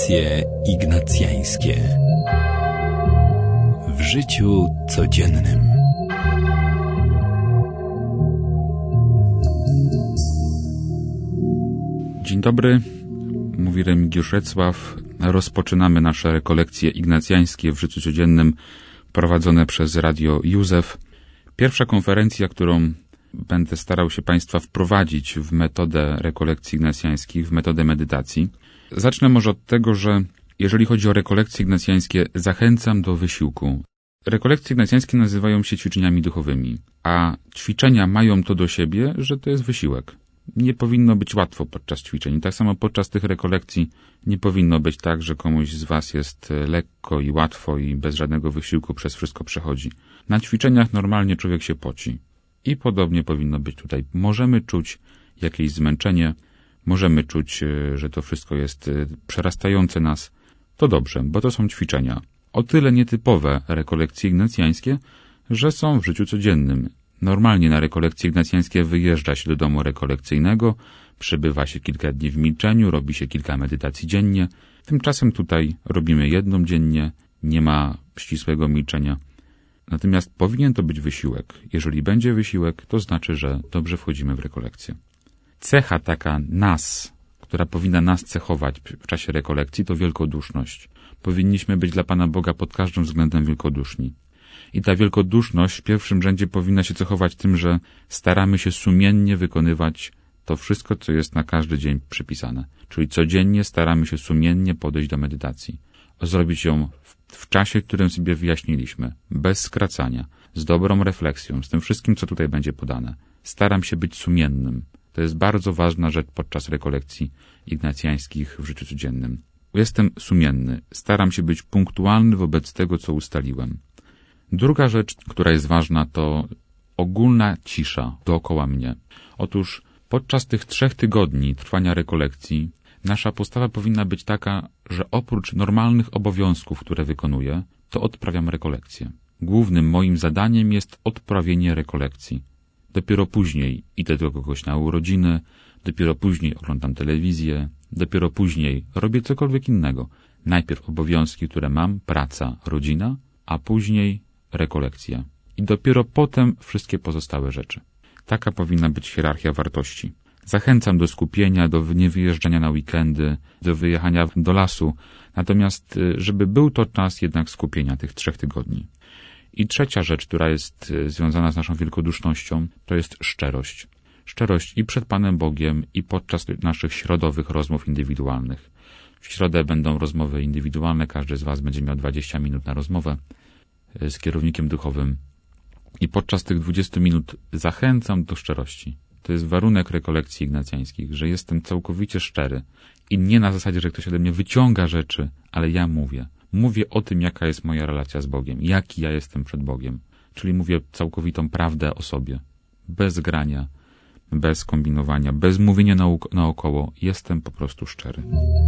Rekolekcje ignacjańskie w życiu codziennym. Dzień dobry, mówi Remigiusz Recław. Rozpoczynamy nasze rekolekcje ignacjańskie w życiu codziennym prowadzone przez Radio Józef. Pierwsza konferencja, którą będę starał się Państwa wprowadzić w metodę rekolekcji ignacjańskich, w metodę medytacji. Zacznę może od tego, że jeżeli chodzi o rekolekcje ignacjańskie, zachęcam do wysiłku. Rekolekcje ignacjańskie nazywają się ćwiczeniami duchowymi, a ćwiczenia mają to do siebie, że to jest wysiłek. Nie powinno być łatwo podczas ćwiczeń. Tak samo podczas tych rekolekcji nie powinno być tak, że komuś z Was jest lekko i łatwo i bez żadnego wysiłku przez wszystko przechodzi. Na ćwiczeniach normalnie człowiek się poci. I podobnie powinno być tutaj. Możemy czuć jakieś zmęczenie, możemy czuć, że to wszystko jest przerastające nas. To dobrze, bo to są ćwiczenia. O tyle nietypowe rekolekcje ignacjańskie, że są w życiu codziennym. Normalnie na rekolekcje ignacjańskie wyjeżdża się do domu rekolekcyjnego, przebywa się kilka dni w milczeniu, robi się kilka medytacji dziennie. Tymczasem tutaj robimy jedną dziennie, nie ma ścisłego milczenia. Natomiast powinien to być wysiłek. Jeżeli będzie wysiłek, to znaczy, że dobrze wchodzimy w rekolekcję. Cecha taka która powinna nas cechować w czasie rekolekcji, to wielkoduszność. Powinniśmy być dla Pana Boga pod każdym względem wielkoduszni. I ta wielkoduszność w pierwszym rzędzie powinna się cechować tym, że staramy się sumiennie wykonywać to wszystko, co jest na każdy dzień przypisane. Czyli codziennie staramy się sumiennie podejść do medytacji. Zrobić ją w czasie, którym sobie wyjaśniliśmy, bez skracania, z dobrą refleksją, z tym wszystkim, co tutaj będzie podane. Staram się być sumiennym. To jest bardzo ważna rzecz podczas rekolekcji ignacjańskich w życiu codziennym. Jestem sumienny. Staram się być punktualny wobec tego, co ustaliłem. Druga rzecz, która jest ważna, to ogólna cisza dookoła mnie. Otóż podczas tych 3 tygodni trwania rekolekcji nasza postawa powinna być taka, że oprócz normalnych obowiązków, które wykonuję, to odprawiam rekolekcje. Głównym moim zadaniem jest odprawienie rekolekcji. Dopiero później idę do kogoś na urodziny, dopiero później oglądam telewizję, dopiero później robię cokolwiek innego. Najpierw obowiązki, które mam, praca, rodzina, a później rekolekcja. I dopiero potem wszystkie pozostałe rzeczy. Taka powinna być hierarchia wartości. Zachęcam do skupienia, do niewyjeżdżania na weekendy, do wyjechania do lasu, natomiast żeby był to czas jednak skupienia tych 3 tygodni. I trzecia rzecz, która jest związana z naszą wielkodusznością, to jest szczerość. Szczerość i przed Panem Bogiem, i podczas naszych środowych rozmów indywidualnych. W środę będą rozmowy indywidualne, każdy z Was będzie miał 20 minut na rozmowę z kierownikiem duchowym. I podczas tych 20 minut zachęcam do szczerości. To jest warunek rekolekcji ignacjańskich, że jestem całkowicie szczery. I nie na zasadzie, że ktoś ode mnie wyciąga rzeczy, ale ja mówię. Mówię o tym, jaka jest moja relacja z Bogiem, jaki ja jestem przed Bogiem. Czyli mówię całkowitą prawdę o sobie. Bez grania, bez kombinowania, bez mówienia naokoło. Jestem po prostu szczery.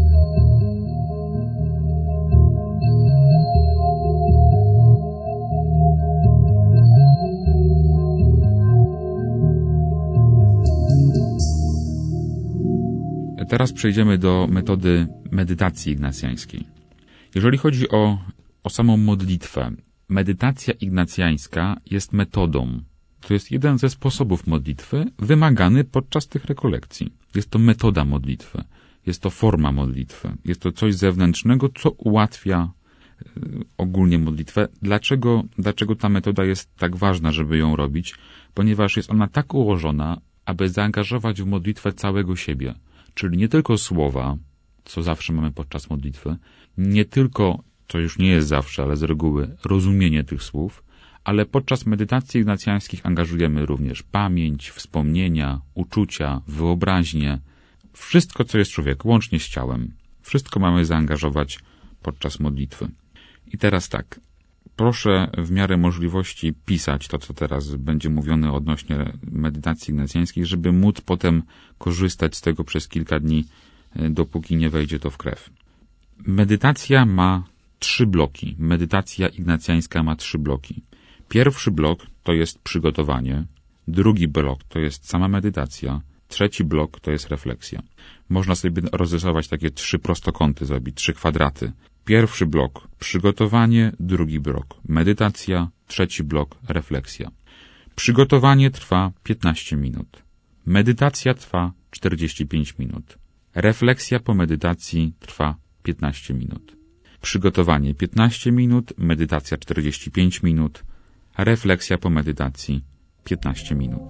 Teraz przejdziemy do metody medytacji ignacjańskiej. Jeżeli chodzi o samą modlitwę, medytacja ignacjańska jest metodą. To jest jeden ze sposobów modlitwy wymagany podczas tych rekolekcji. Jest to metoda modlitwy. Jest to forma modlitwy. Jest to coś zewnętrznego, co ułatwia ogólnie modlitwę. Dlaczego ta metoda jest tak ważna, żeby ją robić? Ponieważ jest ona tak ułożona, aby zaangażować w modlitwę całego siebie. Czyli nie tylko słowa, co zawsze mamy podczas modlitwy, nie tylko, co już nie jest zawsze, ale z reguły, rozumienie tych słów, ale podczas medytacji ignacjańskich angażujemy również pamięć, wspomnienia, uczucia, wyobraźnię, wszystko, co jest człowiek, łącznie z ciałem. Wszystko mamy zaangażować podczas modlitwy. I teraz tak, proszę w miarę możliwości pisać to, co teraz będzie mówione odnośnie medytacji ignacjańskiej, żeby móc potem korzystać z tego przez kilka dni, dopóki nie wejdzie to w krew. Medytacja ma 3 bloki. Medytacja ignacjańska ma 3 bloki. Pierwszy blok to jest przygotowanie, drugi blok to jest sama medytacja, Trzeci blok to jest refleksja. Można sobie rozrysować takie 3 prostokąty, zrobić 3 kwadraty. Pierwszy blok przygotowanie, drugi blok medytacja, trzeci blok refleksja. Przygotowanie trwa 15 minut. Medytacja trwa 45 minut. Refleksja po medytacji trwa 15 minut. Przygotowanie 15 minut, medytacja 45 minut, refleksja po medytacji 15 minut.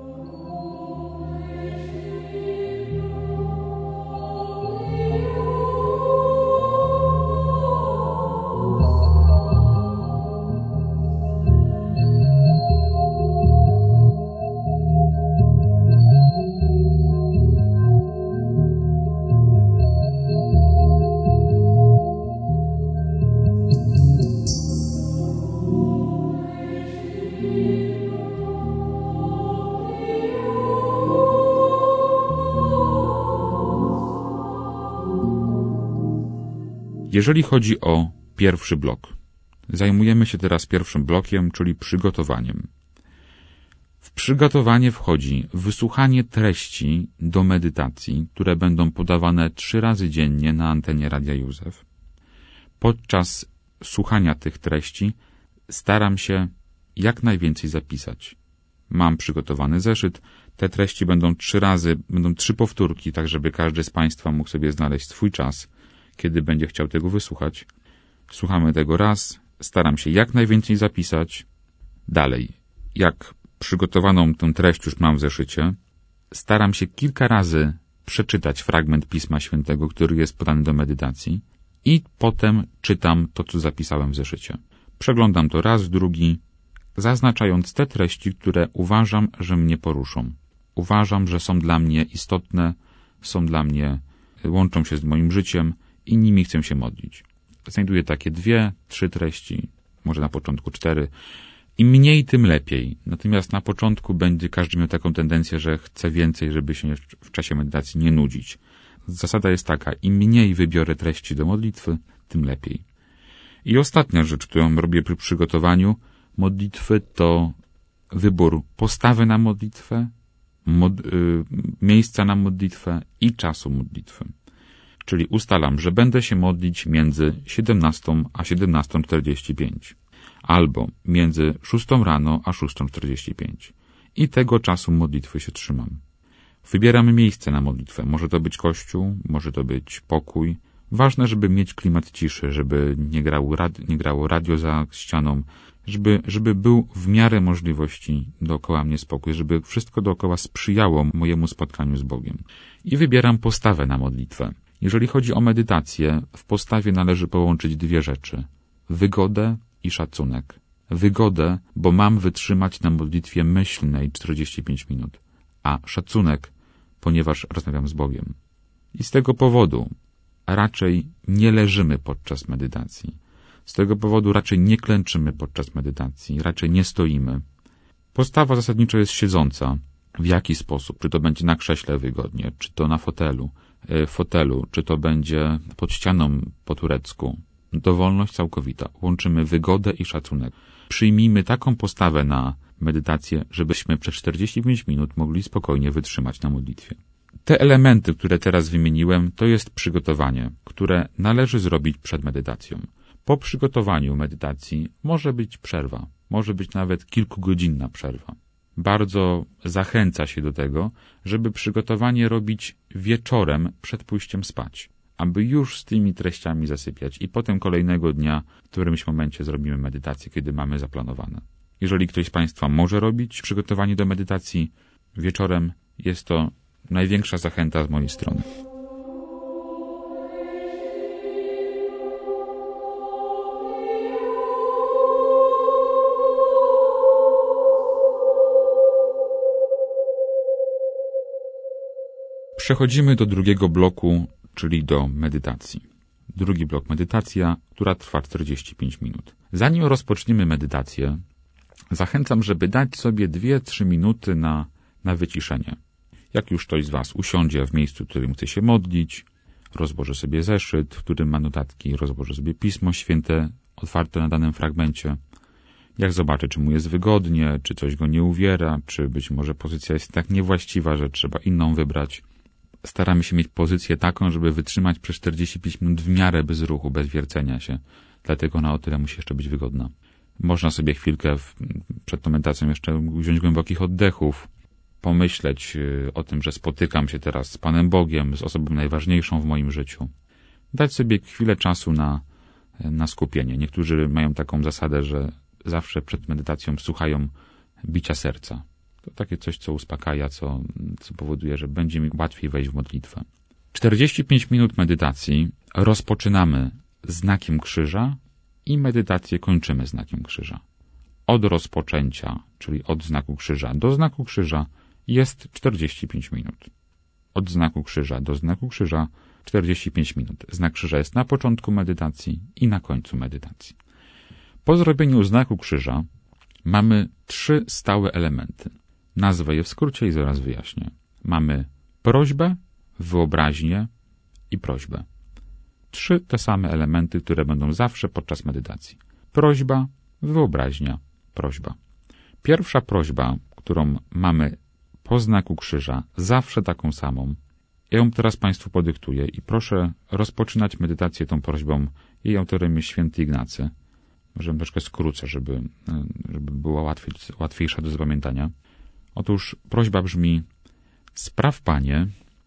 Jeżeli chodzi o pierwszy blok, zajmujemy się teraz pierwszym blokiem, czyli przygotowaniem. W przygotowanie wchodzi wysłuchanie treści do medytacji, które będą podawane 3 razy dziennie na antenie Radia Józef. Podczas słuchania tych treści staram się jak najwięcej zapisać. Mam przygotowany zeszyt, te treści będą 3 razy, będą 3 powtórki, tak żeby każdy z Państwa mógł sobie znaleźć swój czas, kiedy będzie chciał tego wysłuchać. Słuchamy tego raz, staram się jak najwięcej zapisać. Dalej, jak przygotowaną tę treść już mam w zeszycie, staram się kilka razy przeczytać fragment Pisma Świętego, który jest podany do medytacji i potem czytam to, co zapisałem w zeszycie. Przeglądam to raz, drugi, zaznaczając te treści, które uważam, że mnie poruszą. Uważam, że są dla mnie istotne, łączą się z moim życiem i nimi chcę się modlić. Znajduję takie 2, 3 treści, może na początku 4. Im mniej, tym lepiej. Natomiast na początku będzie każdy miał taką tendencję, że chce więcej, żeby się w czasie medytacji nie nudzić. Zasada jest taka, im mniej wybiorę treści do modlitwy, tym lepiej. I ostatnia rzecz, którą robię przy przygotowaniu modlitwy, to wybór postawy na modlitwę, miejsca na modlitwę i czasu modlitwy. Czyli ustalam, że będę się modlić między 17 a 17:45 albo między 6 rano a 6:45 i tego czasu modlitwy się trzymam. Wybieram miejsce na modlitwę. Może to być kościół, może to być pokój. Ważne, żeby mieć klimat ciszy, żeby nie grało radio za ścianą, żeby był w miarę możliwości dookoła mnie spokój, żeby wszystko dookoła sprzyjało mojemu spotkaniu z Bogiem. I wybieram postawę na modlitwę. Jeżeli chodzi o medytację, w postawie należy połączyć 2 rzeczy. Wygodę i szacunek. Wygodę, bo mam wytrzymać na modlitwie myślnej 45 minut, a szacunek, ponieważ rozmawiam z Bogiem. I z tego powodu raczej nie leżymy podczas medytacji. Z tego powodu raczej nie klęczymy podczas medytacji, raczej nie stoimy. Postawa zasadniczo jest siedząca. W jaki sposób? Czy to będzie na krześle wygodnie, czy to na fotelu, czy to będzie pod ścianą po turecku. Dowolność całkowita. Łączymy wygodę i szacunek. Przyjmijmy taką postawę na medytację, żebyśmy przez 45 minut mogli spokojnie wytrzymać na modlitwie. Te elementy, które teraz wymieniłem, to jest przygotowanie, które należy zrobić przed medytacją. Po przygotowaniu medytacji może być przerwa, może być nawet kilkugodzinna przerwa. Bardzo zachęca się do tego, żeby przygotowanie robić wieczorem przed pójściem spać, aby już z tymi treściami zasypiać i potem kolejnego dnia w którymś momencie zrobimy medytację, kiedy mamy zaplanowane. Jeżeli ktoś z Państwa może robić przygotowanie do medytacji wieczorem, jest to największa zachęta z mojej strony. Przechodzimy do drugiego bloku, czyli do medytacji. Drugi blok medytacja, która trwa 45 minut. Zanim rozpoczniemy medytację, zachęcam, żeby dać sobie 2-3 minuty na wyciszenie. Jak już ktoś z Was usiądzie w miejscu, w którym chce się modlić, rozłoży sobie zeszyt, w którym ma notatki, rozłoży sobie Pismo Święte otwarte na danym fragmencie. Jak zobaczę, czy mu jest wygodnie, czy coś go nie uwiera, czy być może pozycja jest tak niewłaściwa, że trzeba inną wybrać. Staramy się mieć pozycję taką, żeby wytrzymać przez 45 minut w miarę bez ruchu, bez wiercenia się. Dlatego ona o tyle musi jeszcze być wygodna. Można sobie chwilkę przed tą medytacją jeszcze wziąć głębokich oddechów, pomyśleć o tym, że spotykam się teraz z Panem Bogiem, z osobą najważniejszą w moim życiu. Dać sobie chwilę czasu na skupienie. Niektórzy mają taką zasadę, że zawsze przed medytacją słuchają bicia serca. To takie coś, co uspokaja, co powoduje, że będzie mi łatwiej wejść w modlitwę. 45 minut medytacji rozpoczynamy znakiem krzyża i medytację kończymy znakiem krzyża. Od rozpoczęcia, czyli od znaku krzyża do znaku krzyża jest 45 minut. Od znaku krzyża do znaku krzyża 45 minut. Znak krzyża jest na początku medytacji i na końcu medytacji. Po zrobieniu znaku krzyża mamy 3 stałe elementy. Nazwę je w skrócie i zaraz wyjaśnię. Mamy prośbę, wyobraźnię i prośbę. 3 te same elementy, które będą zawsze podczas medytacji. Prośba, wyobraźnia, prośba. Pierwsza prośba, którą mamy po znaku krzyża, zawsze taką samą. Ja ją teraz Państwu podyktuję i proszę rozpoczynać medytację tą prośbą. Jej autorem jest święty Ignacy. Może troszkę skrócę, żeby była łatwiejsza do zapamiętania. Otóż prośba brzmi: spraw, Panie,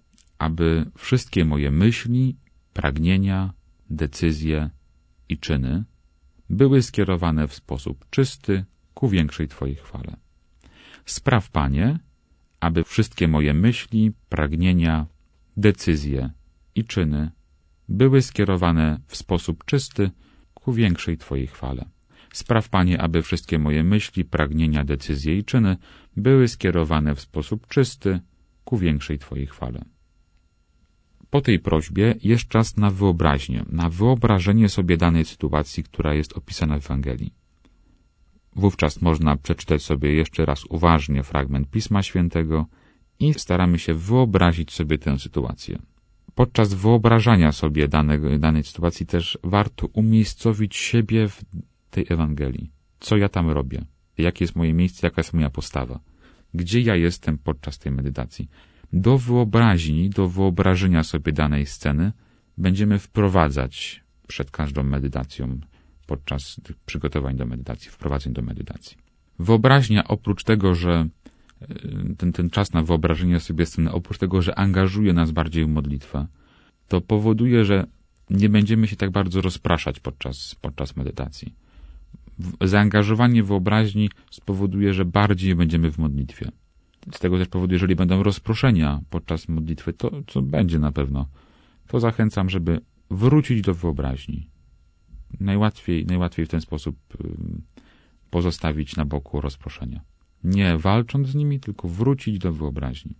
aby wszystkie moje myśli, pragnienia, decyzje i czyny były skierowane w sposób czysty ku większej Twojej chwale. Spraw, Panie, aby wszystkie moje myśli, pragnienia, decyzje i czyny były skierowane w sposób czysty ku większej Twojej chwale. Spraw, Panie, aby wszystkie moje myśli, pragnienia, decyzje i czyny były skierowane w sposób czysty ku większej Twojej chwale. Po tej prośbie jest czas na wyobraźnię, na wyobrażenie sobie danej sytuacji, która jest opisana w Ewangelii. Wówczas można przeczytać sobie jeszcze raz uważnie fragment Pisma Świętego i staramy się wyobrazić sobie tę sytuację. Podczas wyobrażania sobie danej sytuacji też warto umiejscowić siebie w tej Ewangelii. Co ja tam robię? Jakie jest moje miejsce? Jaka jest moja postawa? Gdzie ja jestem podczas tej medytacji? Do wyobraźni, do wyobrażenia sobie danej sceny będziemy wprowadzać przed każdą medytacją, podczas tych przygotowań do medytacji, wprowadzeń do medytacji. Wyobraźnia, oprócz tego, że ten czas na wyobrażenie sobie sceny, oprócz tego, że angażuje nas bardziej w modlitwę, to powoduje, że nie będziemy się tak bardzo rozpraszać podczas medytacji. Zaangażowanie wyobraźni spowoduje, że bardziej będziemy w modlitwie. Z tego też powodu, jeżeli będą rozproszenia podczas modlitwy, to co będzie na pewno, to zachęcam, żeby wrócić do wyobraźni. Najłatwiej w ten sposób pozostawić na boku rozproszenia. Nie walcząc z nimi, tylko wrócić do wyobraźni.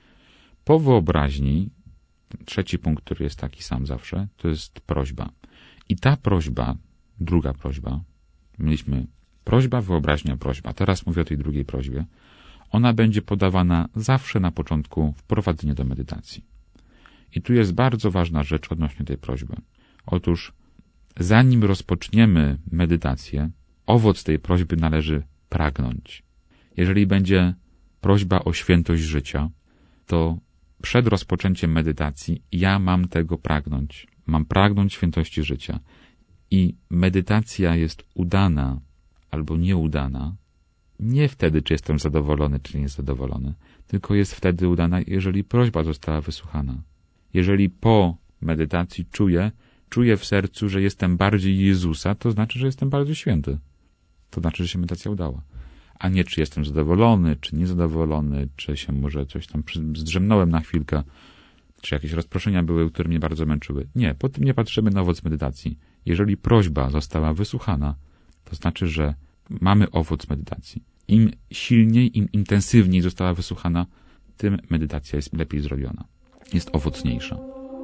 Po wyobraźni, trzeci punkt, który jest taki sam zawsze, to jest prośba. I ta prośba, druga prośba, mieliśmy prośba, wyobraźnia, prośba. Teraz mówię o tej drugiej prośbie. Ona będzie podawana zawsze na początku wprowadzenia do medytacji. I tu jest bardzo ważna rzecz odnośnie tej prośby. Otóż zanim rozpoczniemy medytację, owoc tej prośby należy pragnąć. Jeżeli będzie prośba o świętość życia, to przed rozpoczęciem medytacji ja mam tego pragnąć. Mam pragnąć świętości życia. I medytacja jest udana albo nieudana nie wtedy, czy jestem zadowolony, czy niezadowolony, tylko jest wtedy udana, jeżeli prośba została wysłuchana. Jeżeli po medytacji czuję w sercu, że jestem bardziej Jezusa, to znaczy, że jestem bardziej święty. To znaczy, że się medytacja udała. A nie, czy jestem zadowolony, czy niezadowolony, czy się może coś tam zdrzemnąłem na chwilkę, czy jakieś rozproszenia były, które mnie bardzo męczyły. Nie, po tym nie patrzymy na owoc medytacji. Jeżeli prośba została wysłuchana, to znaczy, że mamy owoc medytacji. Im silniej, im intensywniej została wysłuchana, tym medytacja jest lepiej zrobiona. Jest owocniejsza.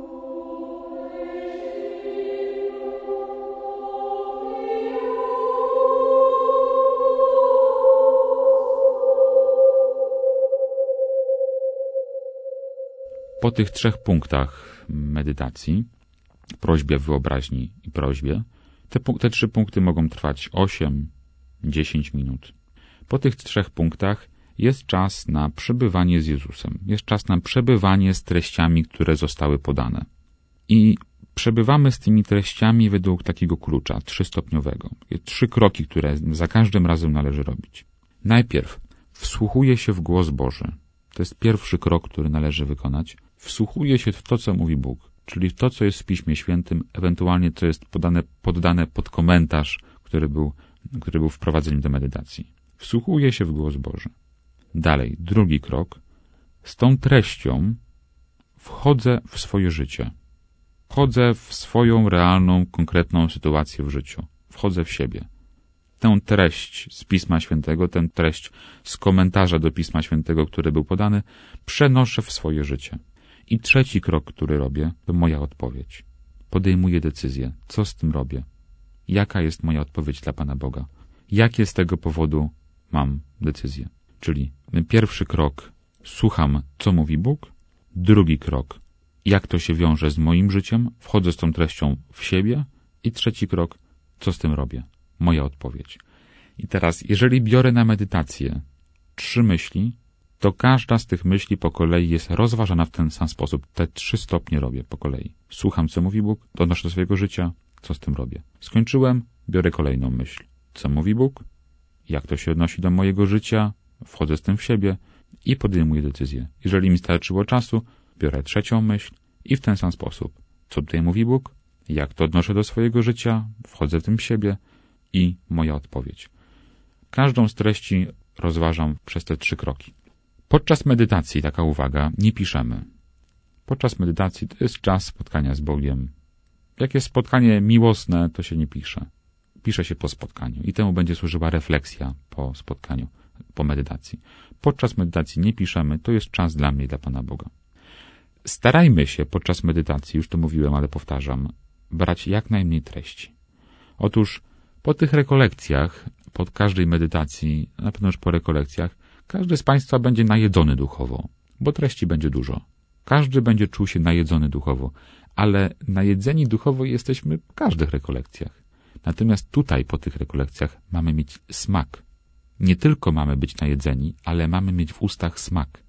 Po tych 3 punktach medytacji, prośbie, wyobraźni i prośbie, te 3 punkty mogą trwać 8, 10 minut. Po tych 3 punktach jest czas na przebywanie z Jezusem. Jest czas na przebywanie z treściami, które zostały podane. I przebywamy z tymi treściami według takiego klucza 3-stopniowego. Jest 3 kroki, które za każdym razem należy robić. Najpierw wsłuchuje się w głos Boży. To jest pierwszy krok, który należy wykonać. Wsłuchuje się w to, co mówi Bóg, czyli w to, co jest w Piśmie Świętym, ewentualnie co jest poddane pod komentarz, który był wprowadzeniem do medytacji. Wsłuchuje się w głos Boży. Dalej, drugi krok. Z tą treścią wchodzę w swoje życie. Wchodzę w swoją realną, konkretną sytuację w życiu. Wchodzę w siebie. Tę treść z Pisma Świętego, tę treść z komentarza do Pisma Świętego, który był podany, przenoszę w swoje życie. I trzeci krok, który robię, to moja odpowiedź. Podejmuję decyzję. Co z tym robię? Jaka jest moja odpowiedź dla Pana Boga? Jakie z tego powodu mam decyzję? Czyli pierwszy krok, słucham, co mówi Bóg. Drugi krok, jak to się wiąże z moim życiem, wchodzę z tą treścią w siebie. I trzeci krok, co z tym robię? Moja odpowiedź. I teraz, jeżeli biorę na medytację 3 myśli, to każda z tych myśli po kolei jest rozważana w ten sam sposób. Te 3 stopnie robię po kolei. Słucham, co mówi Bóg, odnoszę do swojego życia, co z tym robię. Skończyłem, biorę kolejną myśl. Co mówi Bóg? Jak to się odnosi do mojego życia? Wchodzę z tym w siebie i podejmuję decyzję. Jeżeli mi starczyło czasu, biorę trzecią myśl i w ten sam sposób. Co tutaj mówi Bóg? Jak to odnoszę do swojego życia? Wchodzę w tym w siebie i moja odpowiedź. Każdą z treści rozważam przez te 3 kroki. Podczas medytacji, taka uwaga, nie piszemy. Podczas medytacji to jest czas spotkania z Bogiem. Jak jest spotkanie miłosne, to się nie pisze. Pisze się po spotkaniu i temu będzie służyła refleksja po spotkaniu, po medytacji. Podczas medytacji nie piszemy, to jest czas dla mnie i dla Pana Boga. Starajmy się podczas medytacji, już to mówiłem, ale powtarzam, brać jak najmniej treści. Otóż po tych rekolekcjach, po każdej medytacji, na pewno już po rekolekcjach, każdy z Państwa będzie najedzony duchowo, bo treści będzie dużo. Każdy będzie czuł się najedzony duchowo, ale najedzeni duchowo jesteśmy w każdych rekolekcjach. Natomiast tutaj po tych rekolekcjach mamy mieć smak. Nie tylko mamy być najedzeni, ale mamy mieć w ustach smak.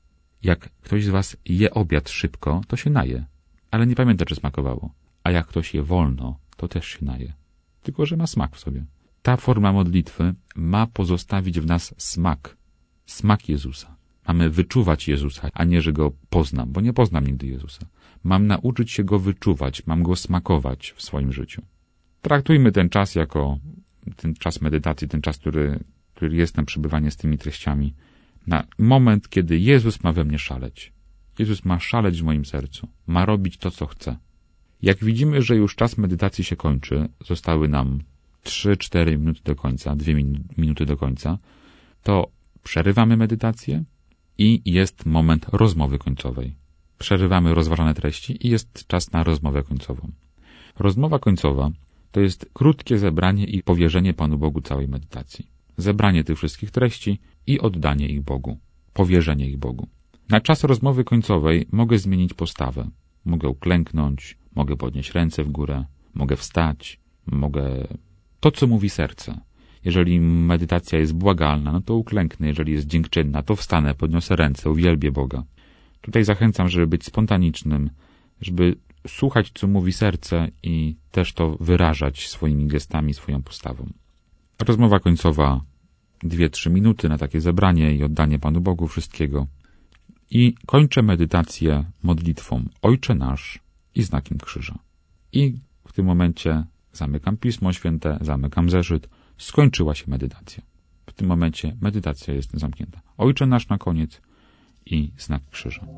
Jak ktoś z Was je obiad szybko, to się naje, ale nie pamięta, czy smakowało. A jak ktoś je wolno, to też się naje. Tylko że ma smak w sobie. Ta forma modlitwy ma pozostawić w nas smak. Smak Jezusa. Mamy wyczuwać Jezusa, a nie, że Go poznam, bo nie poznam nigdy Jezusa. Mam nauczyć się Go wyczuwać, mam Go smakować w swoim życiu. Traktujmy ten czas jako ten czas medytacji, ten czas, który jest na przebywanie z tymi treściami, na moment, kiedy Jezus ma we mnie szaleć. Jezus ma szaleć w moim sercu. Ma robić to, co chce. Jak widzimy, że już czas medytacji się kończy, zostały nam 3-4 minuty do końca, 2 minuty do końca, to przerywamy medytację i jest moment rozmowy końcowej. Przerywamy rozważane treści i jest czas na rozmowę końcową. Rozmowa końcowa to jest krótkie zebranie i powierzenie Panu Bogu całej medytacji. Zebranie tych wszystkich treści i oddanie ich Bogu. Powierzenie ich Bogu. Na czas rozmowy końcowej mogę zmienić postawę. Mogę uklęknąć, mogę podnieść ręce w górę, mogę wstać, mogę... To, co mówi serce. Jeżeli medytacja jest błagalna, no to uklęknę. Jeżeli jest dziękczynna, to wstanę, podniosę ręce, uwielbię Boga. Tutaj zachęcam, żeby być spontanicznym, żeby słuchać, co mówi serce i też to wyrażać swoimi gestami, swoją postawą. Rozmowa końcowa 2-3 minuty na takie zebranie i oddanie Panu Bogu wszystkiego. I kończę medytację modlitwą Ojcze Nasz i znakiem krzyża. I w tym momencie zamykam Pismo Święte, zamykam zeszyt. Skończyła się medytacja. W tym momencie medytacja jest zamknięta. Ojcze Nasz na koniec i znak krzyża.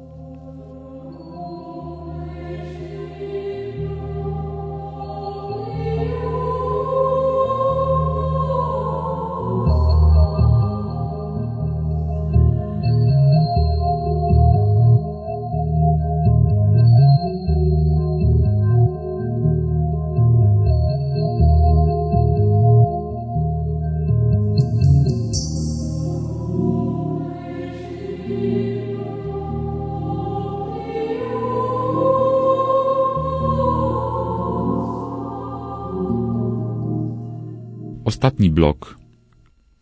Ostatni blok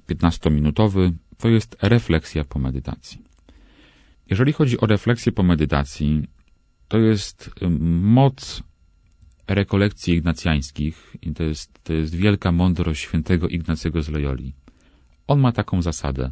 15-minutowy, to jest refleksja po medytacji. Jeżeli chodzi o refleksję po medytacji, to jest moc rekolekcji ignacjańskich i to jest wielka mądrość świętego Ignacego z Loyoli. On ma taką zasadę.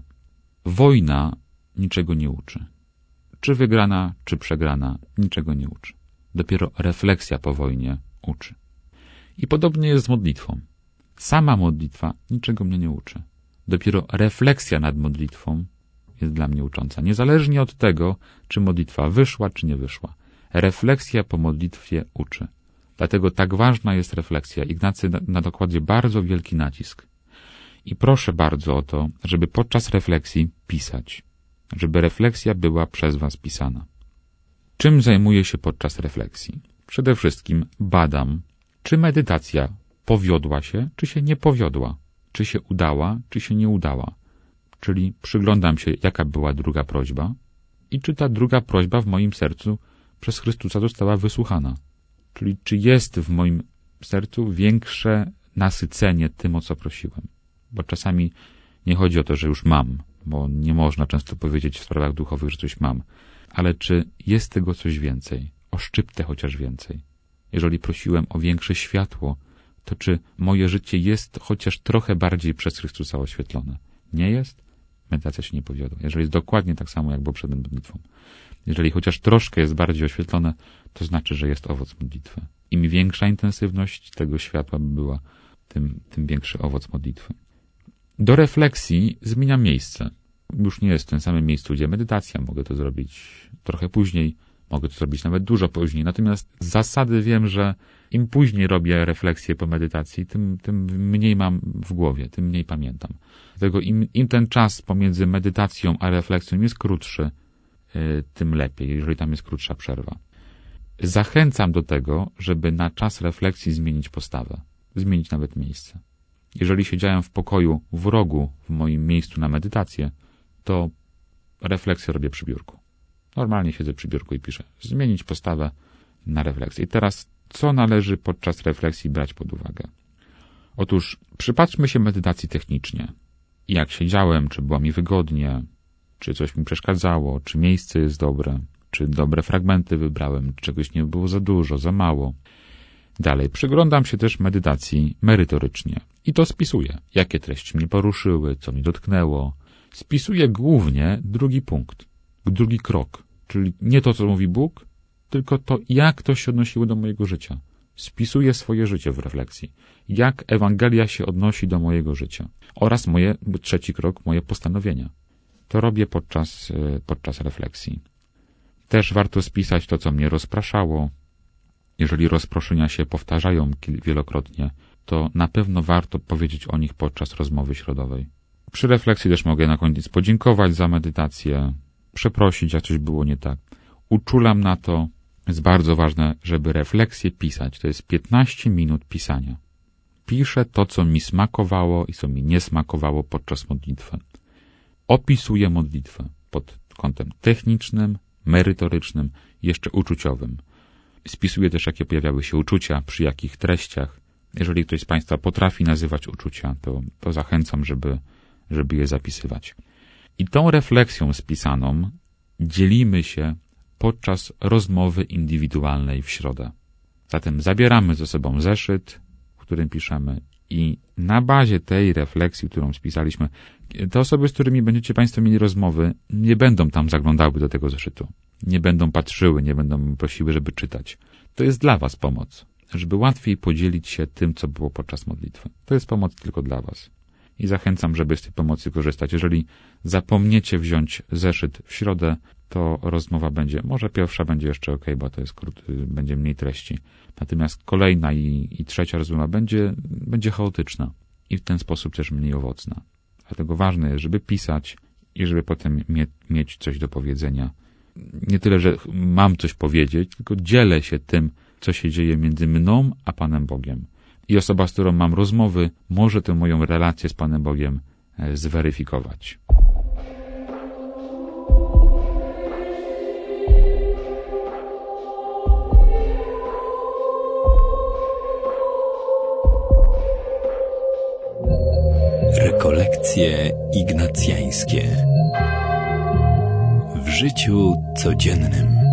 Wojna niczego nie uczy. Czy wygrana, czy przegrana, niczego nie uczy. Dopiero refleksja po wojnie uczy. I podobnie jest z modlitwą. Sama modlitwa niczego mnie nie uczy. Dopiero refleksja nad modlitwą jest dla mnie ucząca. Niezależnie od tego, czy modlitwa wyszła, czy nie wyszła. Refleksja po modlitwie uczy. Dlatego tak ważna jest refleksja. Ignacy na to kładzie bardzo wielki nacisk. I proszę bardzo o to, żeby podczas refleksji pisać. Żeby refleksja była przez was pisana. Czym zajmuję się podczas refleksji? Przede wszystkim badam, czy medytacja powiodła się, czy się nie powiodła. Czy się udała, czy się nie udała. Czyli przyglądam się, jaka była druga prośba i czy ta druga prośba w moim sercu przez Chrystusa została wysłuchana. Czyli czy jest w moim sercu większe nasycenie tym, o co prosiłem. Bo czasami nie chodzi o to, że już mam, bo nie można często powiedzieć w sprawach duchowych, że coś mam. Ale czy jest tego coś więcej? O szczyptę chociaż więcej. Jeżeli prosiłem o większe światło, to czy moje życie jest chociaż trochę bardziej przez Chrystusa oświetlone? Nie jest? Medytacja się nie powiodła. Jeżeli jest dokładnie tak samo, jak było przed modlitwą. Jeżeli chociaż troszkę jest bardziej oświetlone, to znaczy, że jest owoc modlitwy. Im większa intensywność tego światła by była, tym większy owoc modlitwy. Do refleksji zmieniam miejsce. Już nie jest w tym samym miejscu, gdzie medytacja. Mogę to zrobić trochę później, mogę to zrobić nawet dużo później. Natomiast z zasady wiem, że im później robię refleksję po medytacji, tym mniej mam w głowie, tym mniej pamiętam. Dlatego im ten czas pomiędzy medytacją a refleksją jest krótszy, tym lepiej, jeżeli tam jest krótsza przerwa. Zachęcam do tego, żeby na czas refleksji zmienić postawę, zmienić nawet miejsce. Jeżeli siedziałem w pokoju w rogu w moim miejscu na medytację, to refleksję robię przy biurku. Normalnie siedzę przy biurku i piszę. Zmienić postawę na refleksję. I teraz, co należy podczas refleksji brać pod uwagę? Otóż przypatrzmy się medytacji technicznie. Jak siedziałem, czy było mi wygodnie, czy coś mi przeszkadzało, czy miejsce jest dobre, czy dobre fragmenty wybrałem, czy czegoś nie było za dużo, za mało. Dalej, przyglądam się też medytacji merytorycznie i to spisuję. Jakie treści mnie poruszyły, co mnie dotknęło. Spisuję głównie drugi punkt, drugi krok, czyli nie to, co mówi Bóg, tylko to, jak to się odnosiło do mojego życia. Spisuję swoje życie w refleksji. Jak Ewangelia się odnosi do mojego życia. Oraz trzeci krok, moje postanowienia. To robię podczas refleksji. Też warto spisać to, co mnie rozpraszało. Jeżeli rozproszenia się powtarzają wielokrotnie, to na pewno warto powiedzieć o nich podczas rozmowy środowej. Przy refleksji też mogę na koniec podziękować za medytację, przeprosić, jak coś było nie tak. Uczulam na to. Jest bardzo ważne, żeby refleksję pisać. To jest 15 minut pisania. Piszę to, co mi smakowało i co mi nie smakowało podczas modlitwy. Opisuję modlitwę pod kątem technicznym, merytorycznym, jeszcze uczuciowym. Spisuję też, jakie pojawiały się uczucia, przy jakich treściach. Jeżeli ktoś z Państwa potrafi nazywać uczucia, to zachęcam, żeby je zapisywać. I tą refleksją spisaną dzielimy się podczas rozmowy indywidualnej w środę. Zatem zabieramy ze sobą zeszyt, w którym piszemy i na bazie tej refleksji, którą spisaliśmy, te osoby, z którymi będziecie Państwo mieli rozmowy, nie będą tam zaglądały do tego zeszytu. Nie będą patrzyły, nie będą prosiły, żeby czytać. To jest dla Was pomoc, żeby łatwiej podzielić się tym, co było podczas modlitwy. To jest pomoc tylko dla Was. I zachęcam, żeby z tej pomocy korzystać. Jeżeli zapomniecie wziąć zeszyt w środę, to rozmowa będzie, może pierwsza będzie jeszcze ok, bo to jest będzie mniej treści. Natomiast kolejna i trzecia rozmowa będzie chaotyczna i w ten sposób też mniej owocna. Dlatego ważne jest, żeby pisać i żeby potem mieć coś do powiedzenia. Nie tyle, że mam coś powiedzieć, tylko dzielę się tym, co się dzieje między mną a Panem Bogiem. I osoba, z którą mam rozmowy, może tę moją relację z Panem Bogiem zweryfikować. Rekolekcje ignacjańskie w życiu codziennym.